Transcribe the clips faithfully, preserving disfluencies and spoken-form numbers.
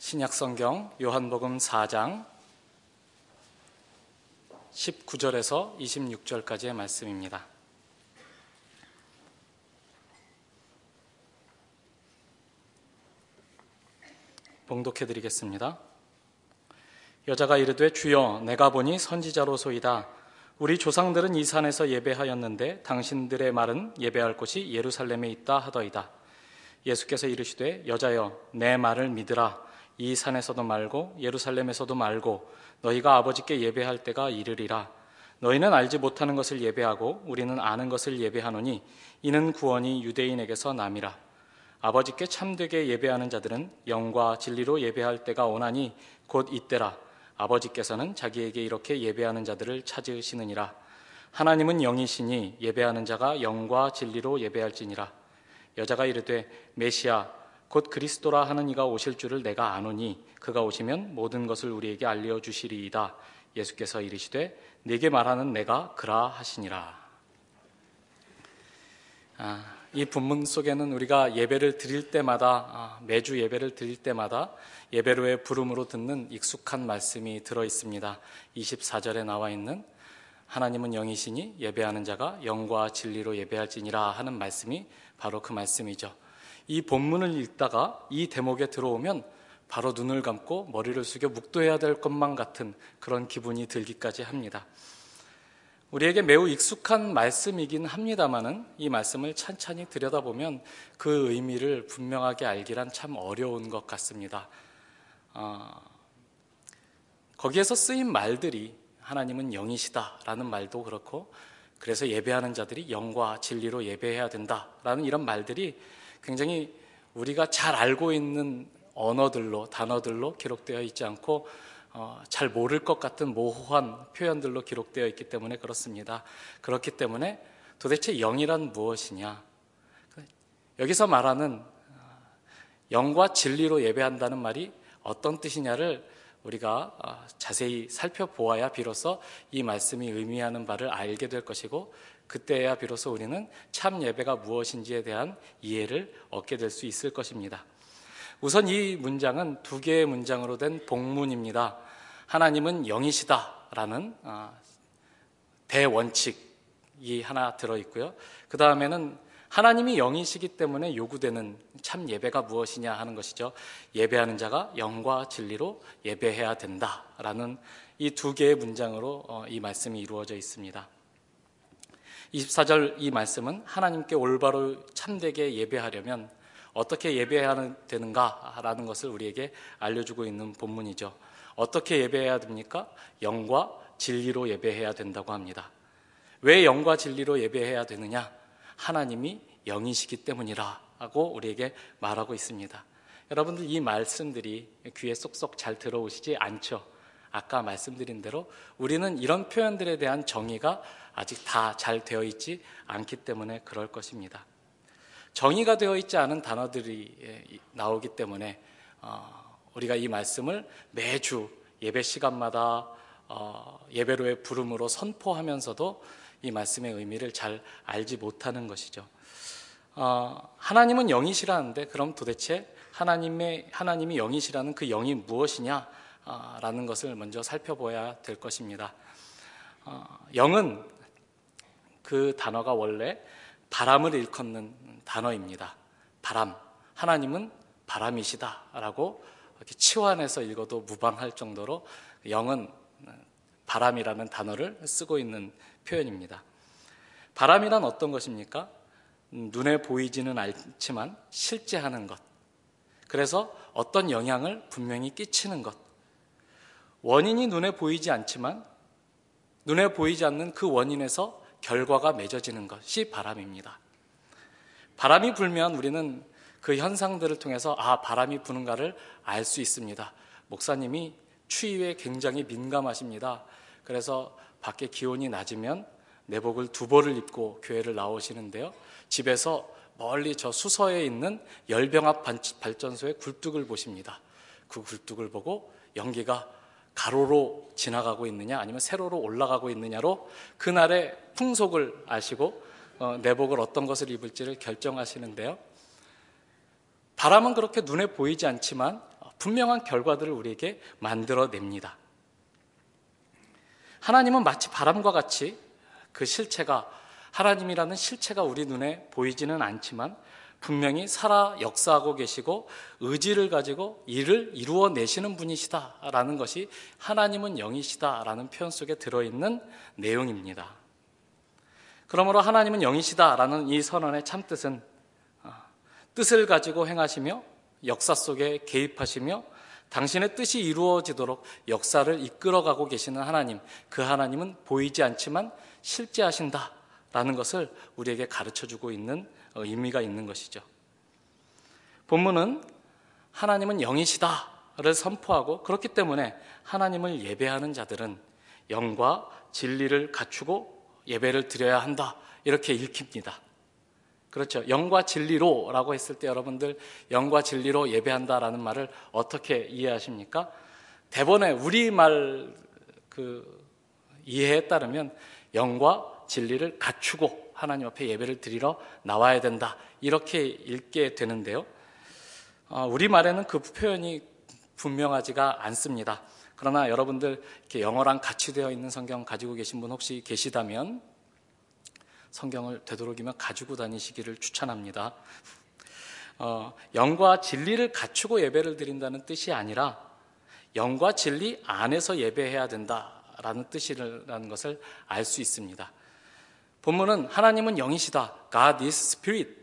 신약성경 요한복음 사 장 십구 절에서 이십육 절까지의 말씀입니다. 봉독해 드리겠습니다. 여자가 이르되 주여 내가 보니 선지자로소이다. 우리 조상들은 이 산에서 예배하였는데 당신들의 말은 예배할 곳이 예루살렘에 있다 하더이다. 예수께서 이르시되 여자여 내 말을 믿으라. 이 산에서도 말고 예루살렘에서도 말고 너희가 아버지께 예배할 때가 이르리라. 너희는 알지 못하는 것을 예배하고 우리는 아는 것을 예배하노니 이는 구원이 유대인에게서 남이라. 아버지께 참되게 예배하는 자들은 영과 진리로 예배할 때가 오나니 곧 이때라. 아버지께서는 자기에게 이렇게 예배하는 자들을 찾으시느니라. 하나님은 영이시니 예배하는 자가 영과 진리로 예배할지니라. 여자가 이르되 메시아 곧 그리스도라 하는 이가 오실 줄을 내가 아노니 그가 오시면 모든 것을 우리에게 알려주시리이다. 예수께서 이르시되 네게 말하는 내가 그라 하시니라. 아, 이 본문 속에는 우리가 예배를 드릴 때마다 아, 매주 예배를 드릴 때마다 예배로의 부름으로 듣는 익숙한 말씀이 들어있습니다. 이십사 절에 나와 있는 하나님은 영이시니 예배하는 자가 영과 진리로 예배할지니라 하는 말씀이 바로 그 말씀이죠. 이 본문을 읽다가 이 대목에 들어오면 바로 눈을 감고 머리를 숙여 묵도해야 될 것만 같은 그런 기분이 들기까지 합니다. 우리에게 매우 익숙한 말씀이긴 합니다마는 이 말씀을 찬찬히 들여다보면 그 의미를 분명하게 알기란 참 어려운 것 같습니다. 어, 거기에서 쓰인 말들이 하나님은 영이시다라는 말도 그렇고 그래서 예배하는 자들이 영과 진리로 예배해야 된다라는 이런 말들이 굉장히 우리가 잘 알고 있는 언어들로 단어들로 기록되어 있지 않고 어, 잘 모를 것 같은 모호한 표현들로 기록되어 있기 때문에 그렇습니다. 그렇기 때문에 도대체 영이란 무엇이냐? 여기서 말하는 영과 진리로 예배한다는 말이 어떤 뜻이냐를 우리가 자세히 살펴보아야 비로소 이 말씀이 의미하는 바를 알게 될 것이고 그때야 비로소 우리는 참 예배가 무엇인지에 대한 이해를 얻게 될 수 있을 것입니다. 우선 이 문장은 두 개의 문장으로 된 복문입니다. 하나님은 영이시다라는 대원칙이 하나 들어있고요. 그 다음에는 하나님이 영이시기 때문에 요구되는 참 예배가 무엇이냐 하는 것이죠. 예배하는 자가 영과 진리로 예배해야 된다라는 이 두 개의 문장으로 이 말씀이 이루어져 있습니다. 이십사 절 이 말씀은 하나님께 올바로 참되게 예배하려면 어떻게 예배해야 되는가라는 것을 우리에게 알려주고 있는 본문이죠. 어떻게 예배해야 됩니까? 영과 진리로 예배해야 된다고 합니다. 왜 영과 진리로 예배해야 되느냐? 하나님이 영이시기 때문이라고 우리에게 말하고 있습니다. 여러분들 이 말씀들이 귀에 쏙쏙 잘 들어오시지 않죠? 아까 말씀드린 대로 우리는 이런 표현들에 대한 정의가 아직 다 잘 되어 있지 않기 때문에 그럴 것입니다. 정의가 되어 있지 않은 단어들이 나오기 때문에 우리가 이 말씀을 매주 예배 시간마다 예배로의 부름으로 선포하면서도 이 말씀의 의미를 잘 알지 못하는 것이죠. 하나님은 영이시라는데 그럼 도대체 하나님의, 하나님이 영이시라는 그 영이 무엇이냐라는 것을 먼저 살펴봐야 될 것입니다. 영은 그 단어가 원래 바람을 일컫는 단어입니다. 바람, 하나님은 바람이시다라고 이렇게 치환해서 읽어도 무방할 정도로 영은 바람이라는 단어를 쓰고 있는 표현입니다. 바람이란 어떤 것입니까? 눈에 보이지는 않지만 실제 하는 것. 그래서 어떤 영향을 분명히 끼치는 것. 원인이 눈에 보이지 않지만 눈에 보이지 않는 그 원인에서 결과가 맺어지는 것이 바람입니다. 바람이 불면 우리는 그 현상들을 통해서 아, 바람이 부는가를 알 수 있습니다. 목사님이 추위에 굉장히 민감하십니다. 그래서 밖에 기온이 낮으면 내복을 두 벌을 입고 교회를 나오시는데요. 집에서 멀리 저 수서에 있는 열병합 발전소의 굴뚝을 보십니다. 그 굴뚝을 보고 연기가 가로로 지나가고 있느냐 아니면 세로로 올라가고 있느냐로 그날의 풍속을 아시고 어, 내복을 어떤 것을 입을지를 결정하시는데요. 바람은 그렇게 눈에 보이지 않지만 분명한 결과들을 우리에게 만들어냅니다. 하나님은 마치 바람과 같이 그 실체가, 하나님이라는 실체가 우리 눈에 보이지는 않지만 분명히 살아 역사하고 계시고 의지를 가지고 일을 이루어내시는 분이시다라는 것이 하나님은 영이시다라는 표현 속에 들어있는 내용입니다. 그러므로 하나님은 영이시다라는 이 선언의 참뜻은 뜻을 가지고 행하시며 역사 속에 개입하시며 당신의 뜻이 이루어지도록 역사를 이끌어가고 계시는 하나님, 그 하나님은 보이지 않지만 실제하신다라는 것을 우리에게 가르쳐주고 있는 의미가 있는 것이죠. 본문은 하나님은 영이시다를 선포하고, 그렇기 때문에 하나님을 예배하는 자들은 영과 진리를 갖추고 예배를 드려야 한다, 이렇게 읽힙니다. 그렇죠. 영과 진리로라고 했을 때 여러분들 영과 진리로 예배한다라는 말을 어떻게 이해하십니까? 대본의 우리말 그 이해에 따르면 영과 진리를 갖추고 하나님 앞에 예배를 드리러 나와야 된다, 이렇게 읽게 되는데요. 어, 우리말에는 그 표현이 분명하지가 않습니다. 그러나 여러분들 이렇게 영어랑 같이 되어 있는 성경 가지고 계신 분 혹시 계시다면 성경을 되도록이면 가지고 다니시기를 추천합니다. 어, 영과 진리를 갖추고 예배를 드린다는 뜻이 아니라 영과 진리 안에서 예배해야 된다라는 뜻이라는 것을 알 수 있습니다. 본문은 하나님은 영이시다, God is Spirit.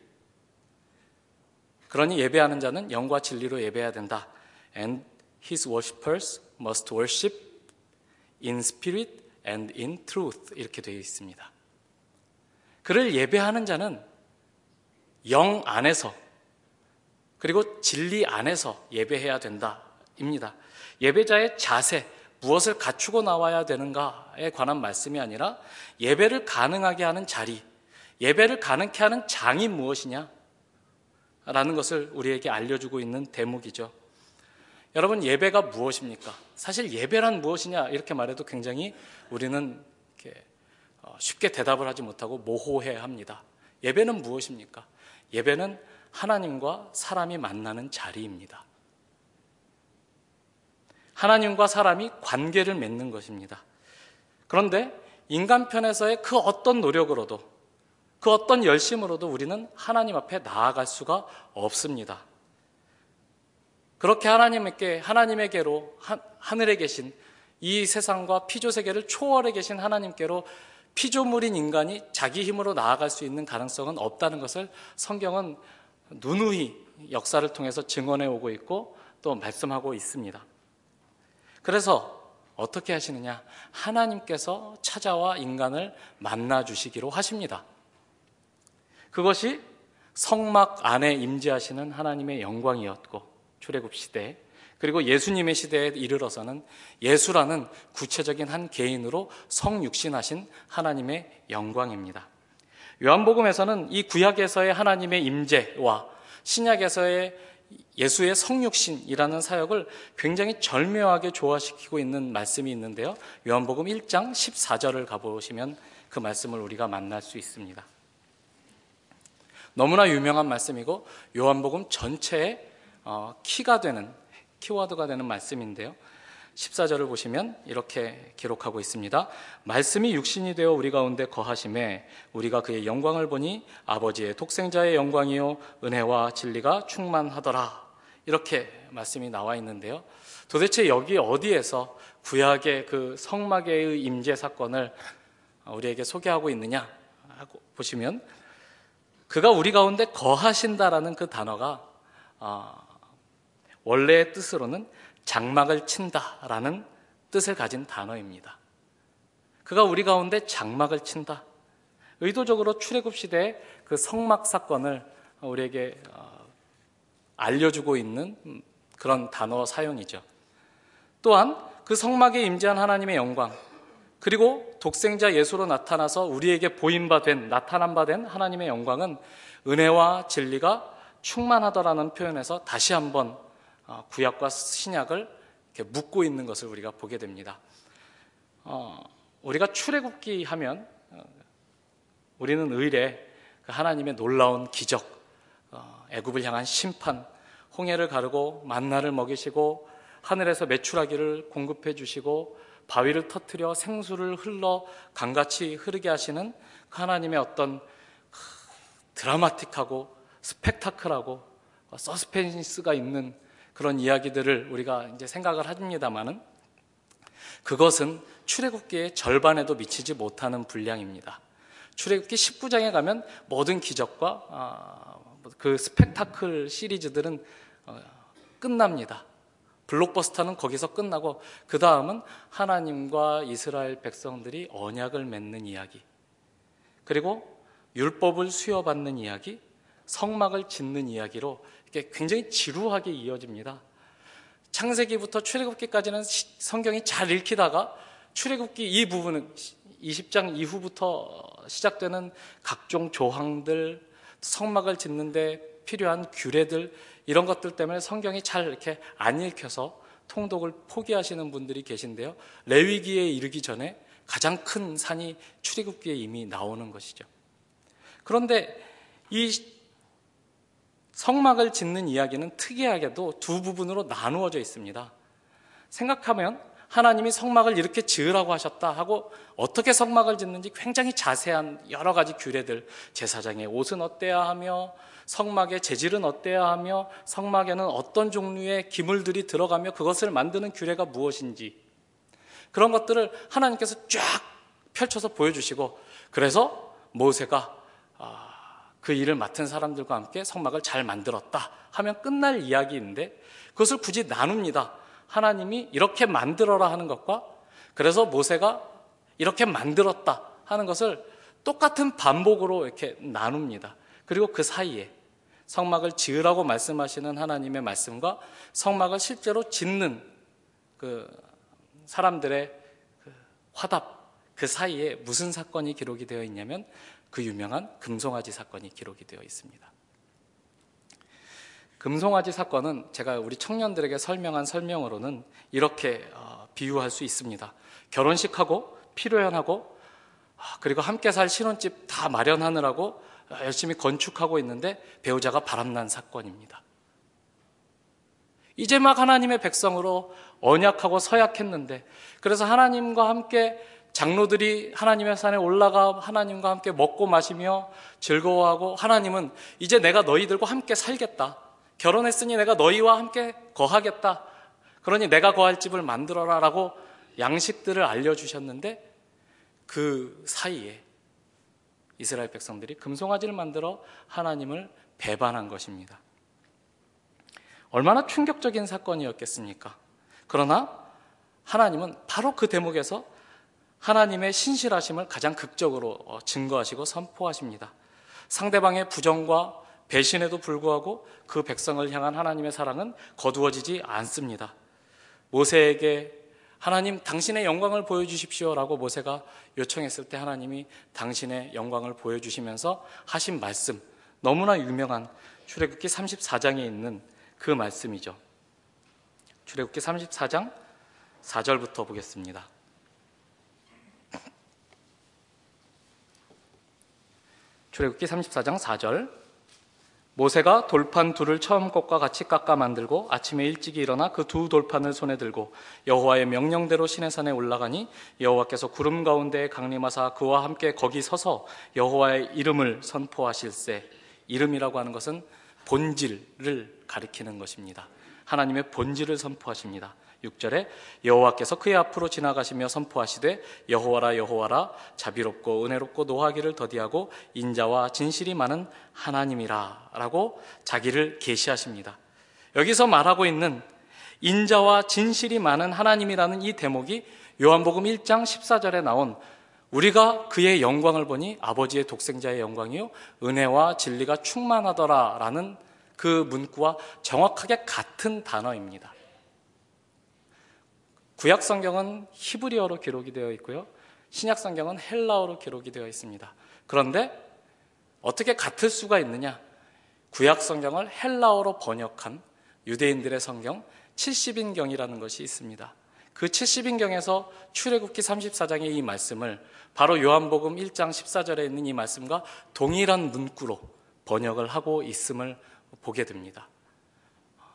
그러니 예배하는 자는 영과 진리로 예배해야 된다. And His worshippers must worship in spirit and in truth, 이렇게 되어 있습니다. 그를 예배하는 자는 영 안에서 그리고 진리 안에서 예배해야 된다입니다. 예배자의 자세, 무엇을 갖추고 나와야 되는가에 관한 말씀이 아니라 예배를 가능하게 하는 자리, 예배를 가능케 하는 장이 무엇이냐 라는 것을 우리에게 알려주고 있는 대목이죠. 여러분, 예배가 무엇입니까? 사실 예배란 무엇이냐 이렇게 말해도 굉장히 우리는 이렇게 쉽게 대답을 하지 못하고 모호해합니다. 예배는 무엇입니까? 예배는 하나님과 사람이 만나는 자리입니다. 하나님과 사람이 관계를 맺는 것입니다. 그런데 인간 편에서의 그 어떤 노력으로도, 그 어떤 열심으로도 우리는 하나님 앞에 나아갈 수가 없습니다. 그렇게 하나님께, 하나님에게로, 하, 하늘에 계신 이 세상과 피조세계를 초월해 계신 하나님께로 피조물인 인간이 자기 힘으로 나아갈 수 있는 가능성은 없다는 것을 성경은 누누이 역사를 통해서 증언해 오고 있고 또 말씀하고 있습니다. 그래서 어떻게 하시느냐? 하나님께서 찾아와 인간을 만나 주시기로 하십니다. 그것이 성막 안에 임재하시는 하나님의 영광이었고, 출애굽 시대, 그리고 예수님의 시대에 이르러서는 예수라는 구체적인 한 개인으로 성육신하신 하나님의 영광입니다. 요한복음에서는 이 구약에서의 하나님의 임재와 신약에서의 예수의 성육신이라는 사역을 굉장히 절묘하게 조화시키고 있는 말씀이 있는데요. 요한복음 일 장 십사 절을 가보시면 그 말씀을 우리가 만날 수 있습니다. 너무나 유명한 말씀이고 요한복음 전체의 어, 키가 되는, 키워드가 되는 말씀인데요. 십사 절을 보시면 이렇게 기록하고 있습니다. 말씀이 육신이 되어 우리 가운데 거하심에 우리가 그의 영광을 보니 아버지의 독생자의 영광이요 은혜와 진리가 충만하더라. 이렇게 말씀이 나와 있는데요. 도대체 여기 어디에서 구약의 그 성막의 임재 사건을 우리에게 소개하고 있느냐 하고 보시면, 그가 우리 가운데 거하신다라는 그 단어가 어, 원래의 뜻으로는 장막을 친다라는 뜻을 가진 단어입니다. 그가 우리 가운데 장막을 친다. 의도적으로 출애굽 시대의 그 성막 사건을 우리에게 알려주고 있는 그런 단어 사용이죠. 또한 그 성막에 임재한 하나님의 영광, 그리고 독생자 예수로 나타나서 우리에게 보인 바 된, 나타난 바 된 하나님의 영광은 은혜와 진리가 충만하더라는 표현에서 다시 한번 구약과 신약을 이렇게 묶고 있는 것을 우리가 보게 됩니다. 어, 우리가 출애굽기 하면 우리는 의례 하나님의 놀라운 기적, 어, 애굽을 향한 심판, 홍해를 가르고 만나를 먹이시고 하늘에서 메추라기를 공급해 주시고 바위를 터뜨려 생수를 흘러 강같이 흐르게 하시는 하나님의 어떤 드라마틱하고 스펙타클하고 서스펜스가 있는 그런 이야기들을 우리가 이제 생각을 합니다만은 그것은 출애굽기의 절반에도 미치지 못하는 분량입니다. 출애굽기 십구 장에 가면 모든 기적과 그 스펙타클 시리즈들은 끝납니다. 블록버스터는 거기서 끝나고 그 다음은 하나님과 이스라엘 백성들이 언약을 맺는 이야기, 그리고 율법을 수여받는 이야기, 성막을 짓는 이야기로 이게 굉장히 지루하게 이어집니다. 창세기부터 출애굽기까지는 성경이 잘 읽히다가 출애굽기 이 부분은 이십 장 이후부터 시작되는 각종 조항들, 성막을 짓는데 필요한 규례들, 이런 것들 때문에 성경이 잘 이렇게 안 읽혀서 통독을 포기하시는 분들이 계신데요. 레위기에 이르기 전에 가장 큰 산이 출애굽기에 이미 나오는 것이죠. 그런데 이 성막을 짓는 이야기는 특이하게도 두 부분으로 나누어져 있습니다. 생각하면 하나님이 성막을 이렇게 지으라고 하셨다 하고 어떻게 성막을 짓는지 굉장히 자세한 여러 가지 규례들, 제사장의 옷은 어때야 하며 성막의 재질은 어때야 하며 성막에는 어떤 종류의 기물들이 들어가며 그것을 만드는 규례가 무엇인지, 그런 것들을 하나님께서 쫙 펼쳐서 보여주시고, 그래서 모세가 그 일을 맡은 사람들과 함께 성막을 잘 만들었다 하면 끝날 이야기인데, 그것을 굳이 나눕니다. 하나님이 이렇게 만들어라 하는 것과 그래서 모세가 이렇게 만들었다 하는 것을 똑같은 반복으로 이렇게 나눕니다. 그리고 그 사이에 성막을 지으라고 말씀하시는 하나님의 말씀과 성막을 실제로 짓는 그 사람들의 그 화답, 그 사이에 무슨 사건이 기록이 되어 있냐면 그 유명한 금송아지 사건이 기록이 되어 있습니다. 금송아지 사건은 제가 우리 청년들에게 설명한 설명으로는 이렇게 비유할 수 있습니다. 결혼식하고 피로연하고 그리고 함께 살 신혼집 다 마련하느라고 열심히 건축하고 있는데 배우자가 바람난 사건입니다. 이제 막 하나님의 백성으로 언약하고 서약했는데, 그래서 하나님과 함께 장로들이 하나님의 산에 올라가 하나님과 함께 먹고 마시며 즐거워하고, 하나님은 이제 내가 너희들과 함께 살겠다, 결혼했으니 내가 너희와 함께 거하겠다, 그러니 내가 거할 집을 만들어라 라고 양식들을 알려주셨는데, 그 사이에 이스라엘 백성들이 금송아지를 만들어 하나님을 배반한 것입니다. 얼마나 충격적인 사건이었겠습니까? 그러나 하나님은 바로 그 대목에서 하나님의 신실하심을 가장 극적으로 증거하시고 선포하십니다. 상대방의 부정과 배신에도 불구하고 그 백성을 향한 하나님의 사랑은 거두어지지 않습니다. 모세에게 하나님 당신의 영광을 보여주십시오 라고 모세가 요청했을 때 하나님이 당신의 영광을 보여주시면서 하신 말씀, 너무나 유명한 출애굽기 삼십사 장에 있는 그 말씀이죠. 출애굽기 삼십사 장 사 절부터 보겠습니다. 출애굽기 삼십사 장 사 절. 모세가 돌판 둘을 처음 것과 같이 깎아 만들고 아침에 일찍이 일어나 그 두 돌판을 손에 들고 여호와의 명령대로 시내산에 올라가니 여호와께서 구름 가운데에 강림하사 그와 함께 거기 서서 여호와의 이름을 선포하실세. 이름이라고 하는 것은 본질을 가리키는 것입니다. 하나님의 본질을 선포하십니다. 육 절에 여호와께서 그의 앞으로 지나가시며 선포하시되 여호와라 여호와라 자비롭고 은혜롭고 노하기를 더디하고 인자와 진실이 많은 하나님이라 라고 자기를 계시하십니다. 여기서 말하고 있는 인자와 진실이 많은 하나님이라는 이 대목이 요한복음 일 장 십사 절에 나온 우리가 그의 영광을 보니 아버지의 독생자의 영광이요 은혜와 진리가 충만하더라 라는 그 문구와 정확하게 같은 단어입니다. 구약 성경은 히브리어로 기록이 되어 있고요, 신약 성경은 헬라어로 기록이 되어 있습니다. 그런데 어떻게 같을 수가 있느냐? 구약 성경을 헬라어로 번역한 유대인들의 성경 칠십 인경이라는 것이 있습니다. 그 칠십 인경에서 출애굽기 삼십사 장의 이 말씀을 바로 요한복음 일 장 십사 절에 있는 이 말씀과 동일한 문구로 번역을 하고 있음을 보게 됩니다.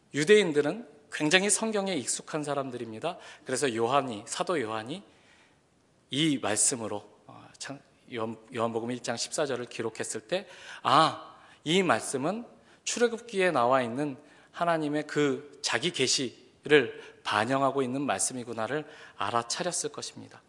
유대인들은 굉장히 성경에 익숙한 사람들입니다. 그래서 요한이, 사도 요한이 이 말씀으로 요한복음 일 장 십사 절을 기록했을 때, 아, 이 말씀은 출애굽기에 나와 있는 하나님의 그 자기 계시를 반영하고 있는 말씀이구나를 알아차렸을 것입니다.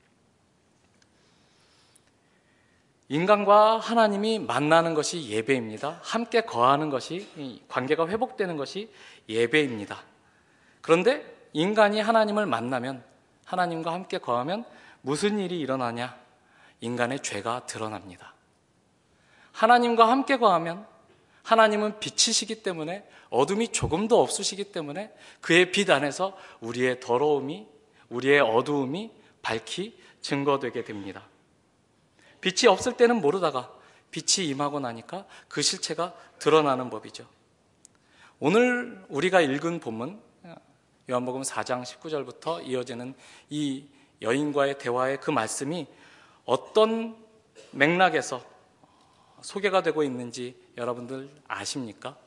인간과 하나님이 만나는 것이 예배입니다. 함께 거하는 것이, 관계가 회복되는 것이 예배입니다. 그런데 인간이 하나님을 만나면, 하나님과 함께 거하면 무슨 일이 일어나냐? 인간의 죄가 드러납니다. 하나님과 함께 거하면 하나님은 빛이시기 때문에, 어둠이 조금도 없으시기 때문에 그의 빛 안에서 우리의 더러움이, 우리의 어두움이 밝히 증거되게 됩니다. 빛이 없을 때는 모르다가 빛이 임하고 나니까 그 실체가 드러나는 법이죠. 오늘 우리가 읽은 본문 요한복음 사 장 십구 절부터 이어지는 이 여인과의 대화의 그 말씀이 어떤 맥락에서 소개가 되고 있는지 여러분들 아십니까?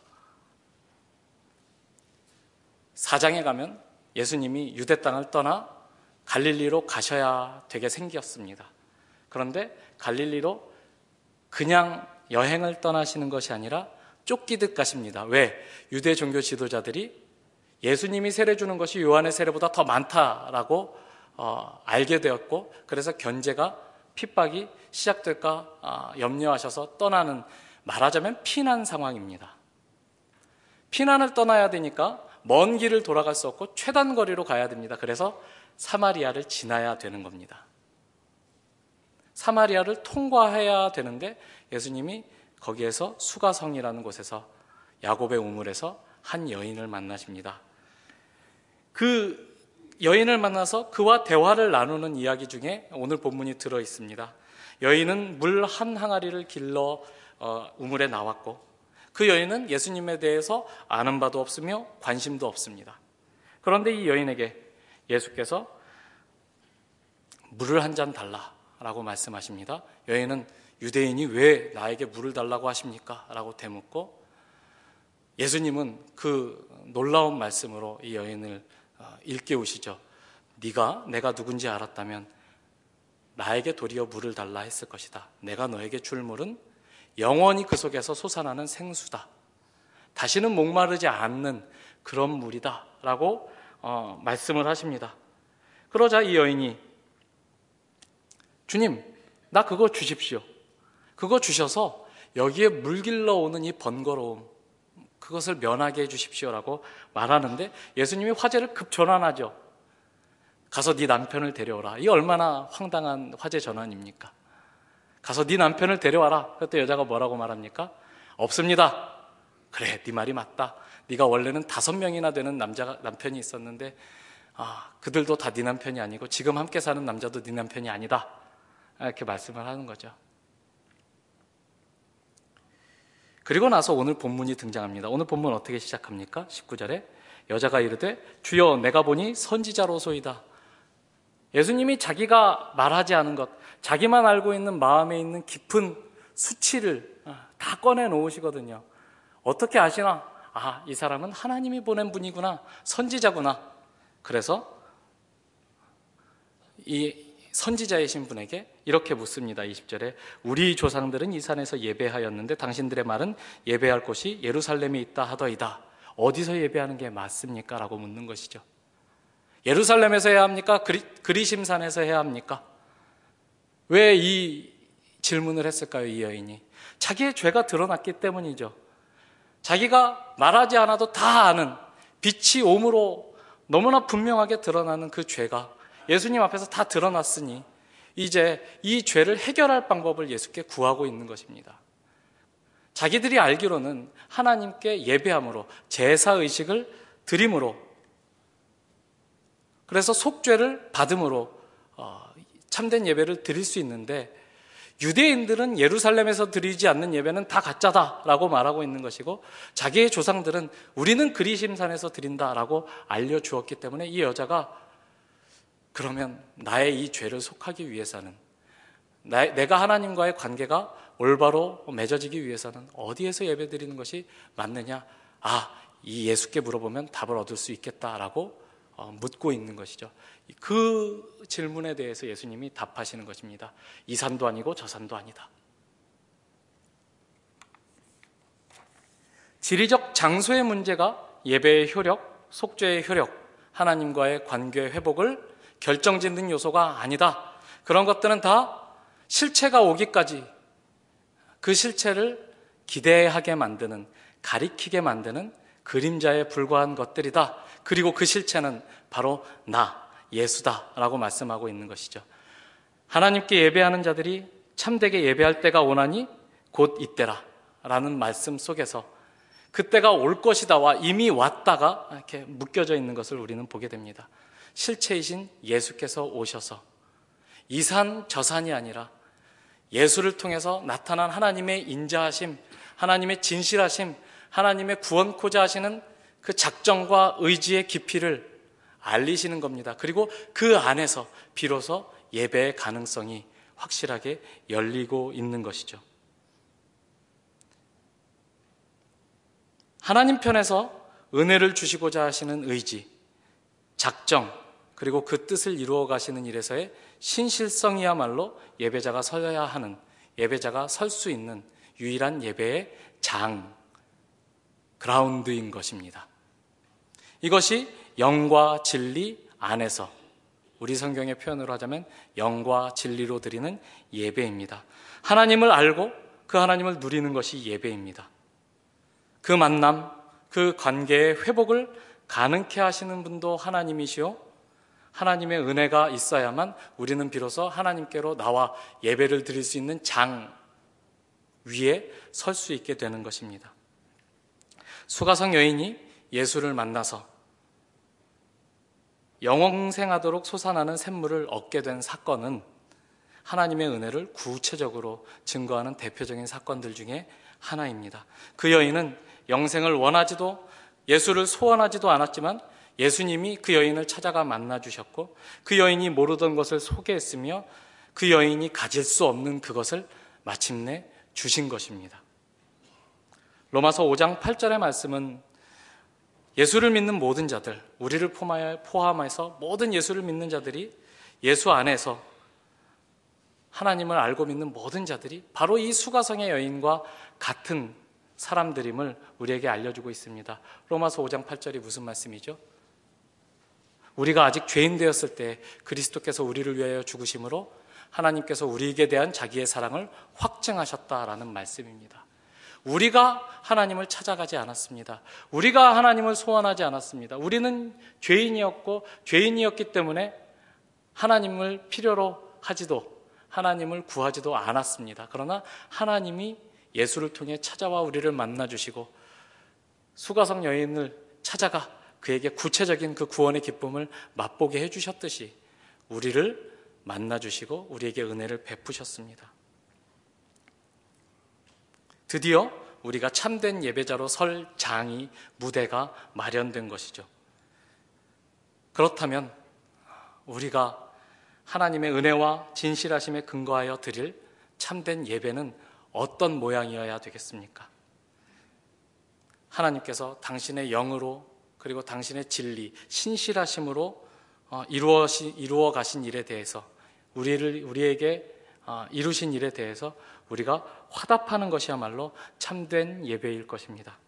사 장에 가면 예수님이 유대 땅을 떠나 갈릴리로 가셔야 되게 생겼습니다. 그런데 갈릴리로 그냥 여행을 떠나시는 것이 아니라 쫓기듯 가십니다. 왜? 유대 종교 지도자들이 예수님이 세례 주는 것이 요한의 세례보다 더 많다라고 어, 알게 되었고, 그래서 견제가, 핍박이 시작될까 어, 염려하셔서 떠나는, 말하자면 피난 상황입니다. 피난을 떠나야 되니까 먼 길을 돌아갈 수 없고 최단 거리로 가야 됩니다. 그래서 사마리아를 지나야 되는 겁니다. 사마리아를 통과해야 되는데 예수님이 거기에서 수가성이라는 곳에서, 야곱의 우물에서 한 여인을 만나십니다. 그 여인을 만나서 그와 대화를 나누는 이야기 중에 오늘 본문이 들어 있습니다. 여인은 물 한 항아리를 길러 어, 우물에 나왔고, 그 여인은 예수님에 대해서 아는 바도 없으며 관심도 없습니다. 그런데 이 여인에게 예수께서 물을 한 잔 달라라고 말씀하십니다. 여인은 유대인이 왜 나에게 물을 달라고 하십니까? 라고 되묻고, 예수님은 그 놀라운 말씀으로 이 여인을 일깨우시죠. 네가 내가 누군지 알았다면 나에게 도리어 물을 달라 했을 것이다. 내가 너에게 줄 물은 영원히 그 속에서 솟아나는 생수다. 다시는 목마르지 않는 그런 물이다 라고 어, 말씀을 하십니다. 그러자 이 여인이, 주님, 나 그거 주십시오. 그거 주셔서 여기에 물 길러 오는 이 번거로움, 그것을 면하게 해주십시오라고 말하는데, 예수님이 화제를 급 전환하죠. 가서 네 남편을 데려오라. 이 얼마나 황당한 화제 전환입니까? 가서 네 남편을 데려와라. 그때 여자가 뭐라고 말합니까? 없습니다. 그래, 네 말이 맞다. 네가 원래는 다섯 명이나 되는 남자가 남편이 있었는데, 아, 그들도 다 네 남편이 아니고 지금 함께 사는 남자도 네 남편이 아니다. 이렇게 말씀을 하는 거죠. 그리고 나서 오늘 본문이 등장합니다. 오늘 본문 어떻게 시작합니까? 십구 절에 여자가 이르되 주여 내가 보니 선지자로소이다. 예수님이 자기가 말하지 않은 것, 자기만 알고 있는 마음에 있는 깊은 수치를 다 꺼내 놓으시거든요. 어떻게 아시나? 아, 이 사람은 하나님이 보낸 분이구나, 선지자구나. 그래서 이 선지자이신 분에게 이렇게 묻습니다. 이십 절에 우리 조상들은 이 산에서 예배하였는데 당신들의 말은 예배할 곳이 예루살렘에 있다 하더이다. 어디서 예배하는 게 맞습니까? 라고 묻는 것이죠. 예루살렘에서 해야 합니까? 그리, 그리심산에서 해야 합니까? 왜 이 질문을 했을까요? 이 여인이 자기의 죄가 드러났기 때문이죠. 자기가 말하지 않아도 다 아는, 빛이 옴으로 너무나 분명하게 드러나는 그 죄가 예수님 앞에서 다 드러났으니 이제 이 죄를 해결할 방법을 예수께 구하고 있는 것입니다. 자기들이 알기로는 하나님께 예배함으로, 제사의식을 드림으로, 그래서 속죄를 받음으로 참된 예배를 드릴 수 있는데, 유대인들은 예루살렘에서 드리지 않는 예배는 다 가짜다라고 말하고 있는 것이고, 자기의 조상들은 우리는 그리심산에서 드린다라고 알려주었기 때문에 이 여자가 그러면 나의 이 죄를 속하기 위해서는, 나, 내가 하나님과의 관계가 올바로 맺어지기 위해서는 어디에서 예배드리는 것이 맞느냐? 아, 이 예수께 물어보면 답을 얻을 수 있겠다라고 묻고 있는 것이죠. 그 질문에 대해서 예수님이 답하시는 것입니다. 이 산도 아니고 저 산도 아니다. 지리적 장소의 문제가 예배의 효력, 속죄의 효력, 하나님과의 관계 회복을 결정짓는 요소가 아니다. 그런 것들은 다 실체가 오기까지 그 실체를 기대하게 만드는, 가리키게 만드는 그림자에 불과한 것들이다. 그리고 그 실체는 바로 나, 예수다라고 말씀하고 있는 것이죠. 하나님께 예배하는 자들이 참되게 예배할 때가 오나니 곧 이때라 라는 말씀 속에서 그때가 올 것이다와 이미 왔다가 이렇게 묶여져 있는 것을 우리는 보게 됩니다. 실체이신 예수께서 오셔서 이 산 저 산이 아니라 예수를 통해서 나타난 하나님의 인자하심, 하나님의 진실하심, 하나님의 구원코자 하시는 그 작정과 의지의 깊이를 알리시는 겁니다. 그리고 그 안에서 비로소 예배의 가능성이 확실하게 열리고 있는 것이죠. 하나님 편에서 은혜를 주시고자 하시는 의지, 작정, 그리고 그 뜻을 이루어 가시는 일에서의 신실성이야말로 예배자가 서야 하는, 예배자가 설 수 있는 유일한 예배의 장, 그라운드인 것입니다. 이것이 영과 진리 안에서, 우리 성경의 표현으로 하자면 영과 진리로 드리는 예배입니다. 하나님을 알고 그 하나님을 누리는 것이 예배입니다. 그 만남, 그 관계의 회복을 가능케 하시는 분도 하나님이시오. 하나님의 은혜가 있어야만 우리는 비로소 하나님께로 나와 예배를 드릴 수 있는 장 위에 설 수 있게 되는 것입니다. 수가성 여인이 예수를 만나서 영생하도록 솟아나는 샘물을 얻게 된 사건은 하나님의 은혜를 구체적으로 증거하는 대표적인 사건들 중에 하나입니다. 그 여인은 영생을 원하지도 예수를 소원하지도 않았지만 예수님이 그 여인을 찾아가 만나주셨고 그 여인이 모르던 것을 소개했으며 그 여인이 가질 수 없는 그것을 마침내 주신 것입니다. 로마서 오 장 팔 절의 말씀은 예수를 믿는 모든 자들, 우리를 포함해서 모든 예수를 믿는 자들이 예수 안에서 하나님을 알고 믿는 모든 자들이 바로 이 수가성의 여인과 같은 사람들임을 우리에게 알려주고 있습니다. 로마서 오 장 팔 절이 무슨 말씀이죠? 우리가 아직 죄인 되었을 때 그리스도께서 우리를 위하여 죽으심으로 하나님께서 우리에게 대한 자기의 사랑을 확증하셨다라는 말씀입니다. 우리가 하나님을 찾아가지 않았습니다. 우리가 하나님을 소원하지 않았습니다. 우리는 죄인이었고 죄인이었기 때문에 하나님을 필요로 하지도 하나님을 구하지도 않았습니다. 그러나 하나님이 예수를 통해 찾아와 우리를 만나주시고 수가성 여인을 찾아가 그에게 구체적인 그 구원의 기쁨을 맛보게 해주셨듯이 우리를 만나주시고 우리에게 은혜를 베푸셨습니다. 드디어 우리가 참된 예배자로 설 장이, 무대가 마련된 것이죠. 그렇다면 우리가 하나님의 은혜와 진실하심에 근거하여 드릴 참된 예배는 어떤 모양이어야 되겠습니까? 하나님께서 당신의 영으로 그리고 당신의 진리, 신실하심으로 이루어, 이루어 가신 일에 대해서 우리를, 우리에게 이루신 일에 대해서 우리가 화답하는 것이야말로 참된 예배일 것입니다.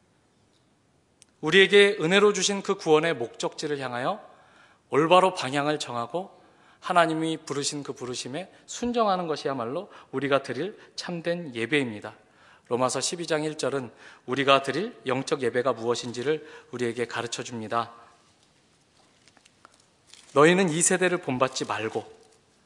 우리에게 은혜로 주신 그 구원의 목적지를 향하여 올바로 방향을 정하고 하나님이 부르신 그 부르심에 순종하는 것이야말로 우리가 드릴 참된 예배입니다. 로마서 십이 장 일 절은 우리가 드릴 영적 예배가 무엇인지를 우리에게 가르쳐 줍니다. 너희는 이 세대를 본받지 말고,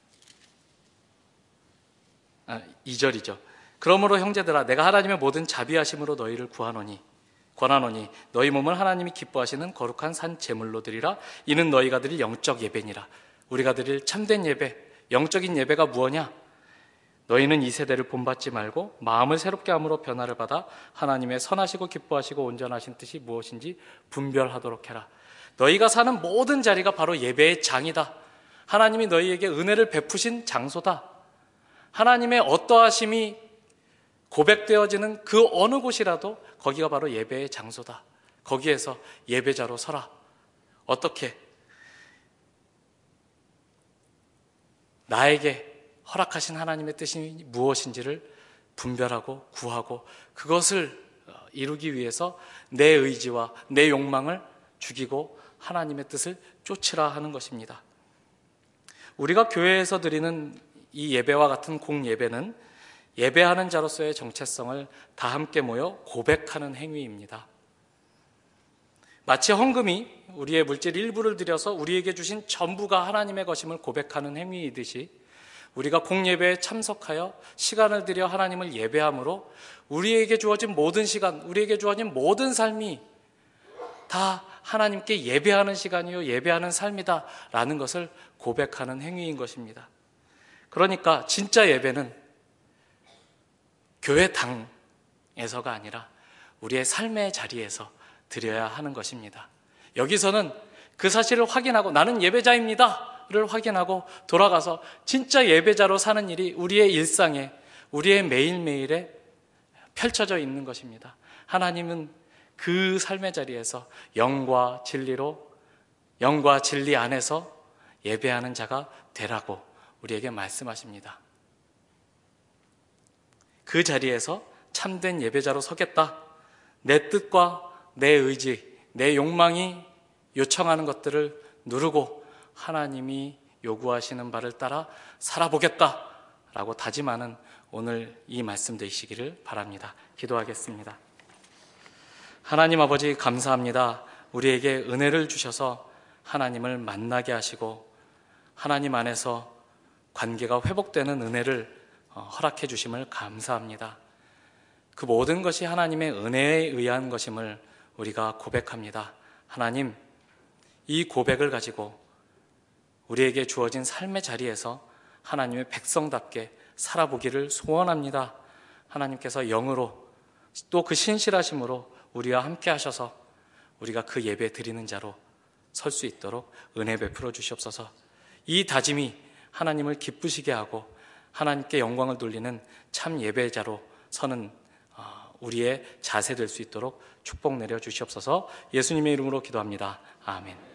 아, 이 절이죠. 그러므로 형제들아 내가 하나님의 모든 자비하심으로 너희를 구하노니 권하노니 너희 몸을 하나님이 기뻐하시는 거룩한 산 제물로 드리라. 이는 너희가 드릴 영적 예배니라. 우리가 드릴 참된 예배, 영적인 예배가 무엇이냐? 너희는 이 세대를 본받지 말고 마음을 새롭게 함으로 변화를 받아 하나님의 선하시고 기뻐하시고 온전하신 뜻이 무엇인지 분별하도록 해라. 너희가 사는 모든 자리가 바로 예배의 장이다. 하나님이 너희에게 은혜를 베푸신 장소다. 하나님의 어떠하심이 고백되어지는 그 어느 곳이라도 거기가 바로 예배의 장소다. 거기에서 예배자로 서라. 어떻게? 나에게 허락하신 하나님의 뜻이 무엇인지를 분별하고 구하고 그것을 이루기 위해서 내 의지와 내 욕망을 죽이고 하나님의 뜻을 쫓으라 하는 것입니다. 우리가 교회에서 드리는 이 예배와 같은 공예배는 예배하는 자로서의 정체성을 다 함께 모여 고백하는 행위입니다. 마치 헌금이 우리의 물질 일부를 들여서 우리에게 주신 전부가 하나님의 것임을 고백하는 행위이듯이 우리가 공예배에 참석하여 시간을 들여 하나님을 예배함으로 우리에게 주어진 모든 시간, 우리에게 주어진 모든 삶이 다 하나님께 예배하는 시간이요 예배하는 삶이다 라는 것을 고백하는 행위인 것입니다. 그러니까 진짜 예배는 교회당에서가 아니라 우리의 삶의 자리에서 드려야 하는 것입니다. 여기서는 그 사실을 확인하고 나는 예배자입니다 를 확인하고 돌아가서 진짜 예배자로 사는 일이 우리의 일상에, 우리의 매일매일에 펼쳐져 있는 것입니다. 하나님은 그 삶의 자리에서 영과 진리로, 영과 진리 안에서 예배하는 자가 되라고 우리에게 말씀하십니다. 그 자리에서 참된 예배자로 서겠다. 내 뜻과 내 의지, 내 욕망이 요청하는 것들을 누르고 하나님이 요구하시는 바를 따라 살아보겠다라고 다짐하는 오늘 이 말씀 되시기를 바랍니다. 기도하겠습니다. 하나님 아버지 감사합니다. 우리에게 은혜를 주셔서 하나님을 만나게 하시고 하나님 안에서 관계가 회복되는 은혜를 허락해 주심을 감사합니다. 그 모든 것이 하나님의 은혜에 의한 것임을 우리가 고백합니다. 하나님, 이 고백을 가지고 우리에게 주어진 삶의 자리에서 하나님의 백성답게 살아보기를 소원합니다. 하나님께서 영으로 또 그 신실하심으로 우리와 함께 하셔서 우리가 그 예배 드리는 자로 설 수 있도록 은혜 베풀어 주시옵소서. 이 다짐이 하나님을 기쁘시게 하고 하나님께 영광을 돌리는 참 예배자로 서는 우리의 자세 될 수 있도록 축복 내려 주시옵소서. 예수님의 이름으로 기도합니다. 아멘.